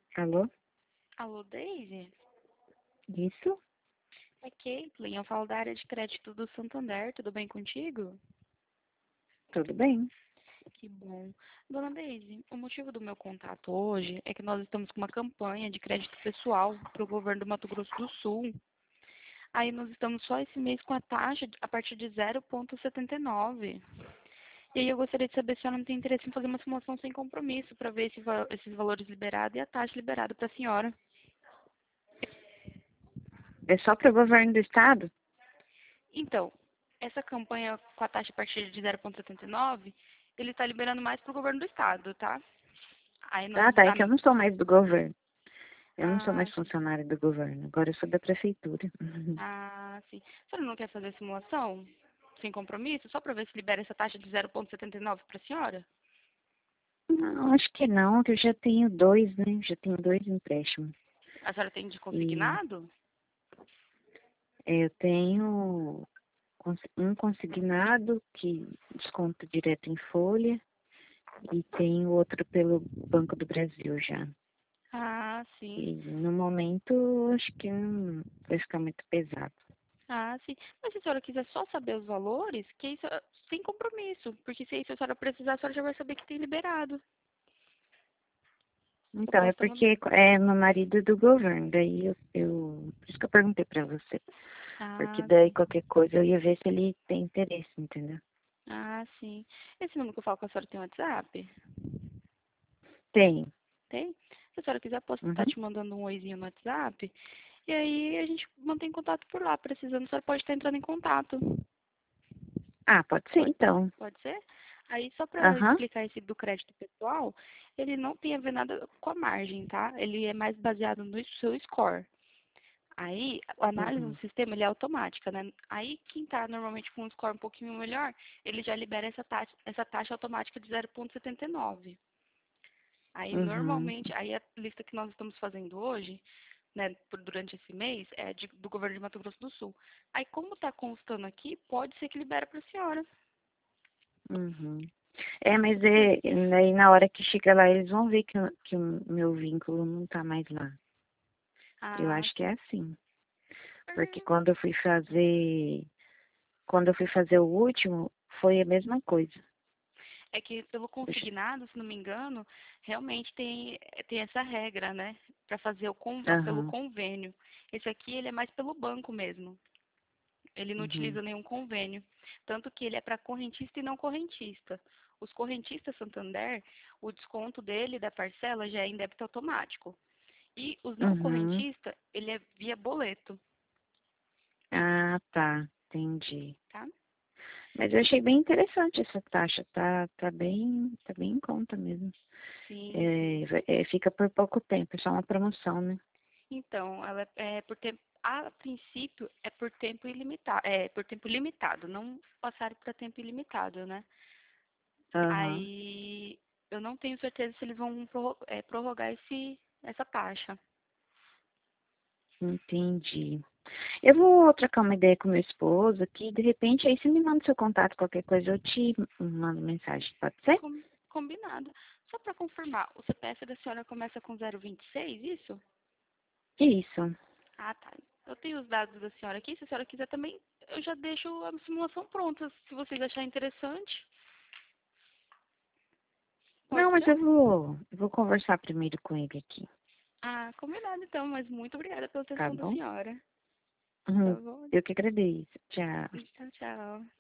Alô? Alô, Daisy? Isso? É Caitlin, eu falo da área de crédito do Santander, tudo bem contigo? Tudo bem? Que bom. Dona Daisy, o motivo do meu contato hoje é que nós estamos com uma campanha de crédito pessoal para o governo do Mato Grosso do Sul. Aí nós estamos só esse mês com a taxa a partir de 0,79. E aí eu gostaria de saber se a senhora não tem interesse em fazer uma simulação sem compromisso para ver esses valores liberados e a taxa liberada para a senhora. É só para o governo do estado? Então, essa campanha com a taxa a partir de 0,79, ele está liberando mais para o governo do estado, tá? Aí nós, Ah, tá. É que eu não sou mais do governo. Eu não sou ah, mais funcionária do governo. Agora eu sou da prefeitura. sim. A senhora não quer fazer a simulação sem compromisso, só para ver se libera essa taxa de 0,79 para a senhora? Não, acho que não, que eu já tenho dois, né? Já tenho dois empréstimos. A senhora tem de E consignado? eu tenho um consignado que desconto direto em folha e tenho outro pelo Banco do Brasil já. Sim. E no momento acho que não vai ficar muito pesado. Sim. Mas se a senhora quiser só saber os valores, que isso sem compromisso, porque se a senhora precisar, a senhora já vai saber que tem liberado. Eu Então, é posso estar mandando. porque é meu marido é do governo, daí por isso que eu perguntei pra você, porque daí Sim. qualquer coisa eu ia ver se ele tem interesse, entendeu? Sim. Esse número que eu falo com a senhora tem WhatsApp? Tem. Tem? Se a senhora quiser, posso estar Uhum. te mandando um oizinho no WhatsApp. E aí a gente mantém contato por lá. Precisando, a senhora pode estar entrando em contato. Ah, pode ser Pode, então. pode ser? Aí, só para Aham. explicar esse do crédito pessoal, ele não tem a ver nada com a margem, tá? Ele é mais baseado no seu score. Aí, a análise do Uhum. sistema, ele é automática, né? Aí, quem está normalmente com um score um pouquinho melhor, ele já libera essa taxa automática de 0,79. Aí, Uhum. normalmente, aí a lista que nós estamos fazendo hoje, né, durante esse mês, é do governo de Mato Grosso do Sul. Aí, como está constando aqui, pode ser que libera para a senhora. Uhum. É, mas daí na hora que chega lá eles vão ver que o meu vínculo não tá mais lá. Eu acho que é Sim. assim. Porque quando eu fui fazer o último, foi a mesma coisa. É que pelo Puxa. consignado, se não me engano, realmente tem essa regra, né? Para fazer pelo Aham. convênio. Esse aqui, ele é mais pelo banco mesmo. Ele não Uhum. utiliza nenhum convênio. Tanto que ele é para correntista e não correntista. Os correntistas Santander, o desconto dele da parcela já é em débito automático. E os não Uhum. correntistas, ele é via boleto, Ah, tá. Entendi. tá? Mas eu achei bem interessante essa taxa. Tá bem em conta mesmo. Sim, sim. Fica por pouco tempo, é só uma promoção, né? Então, ela é por tempo, a princípio é por tempo ilimitado, é por tempo limitado, não passar para tempo ilimitado, né? Aham. Aí eu não tenho certeza se eles vão prorrogar essa taxa. Entendi. Eu vou trocar uma ideia com meu esposo aqui, de repente, aí você me manda seu contato, qualquer coisa, eu te mando mensagem, pode ser? Combinado. Só para confirmar, o CPF da senhora começa com 026, isso? Isso. Tá. Eu tenho os dados da senhora aqui. Se a senhora quiser também, eu já deixo a simulação pronta, se vocês acharem interessante. Pode Não, mas ser? eu vou conversar primeiro com ele aqui, Combinado então, mas muito obrigada pela tá atenção da bom? senhora. Tá Uhum. bom? Eu que agradeço. Tchau. Tchau, tchau.